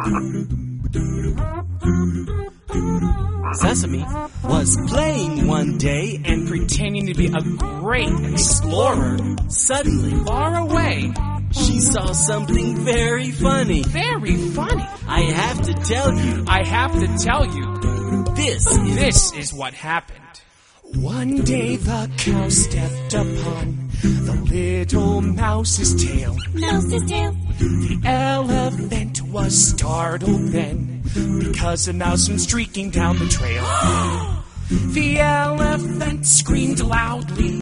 Sesame was playing one day and pretending to be a great explorer. suddenly Far away. she saw something very funny. Very funny. I have to tell you, I have to tell you, this is what happened. One day the cow stepped upon the little mouse's tail. Mouse's tail. The elephant was startled then, because a mouse went streaking down the trail. The elephant screamed loudly.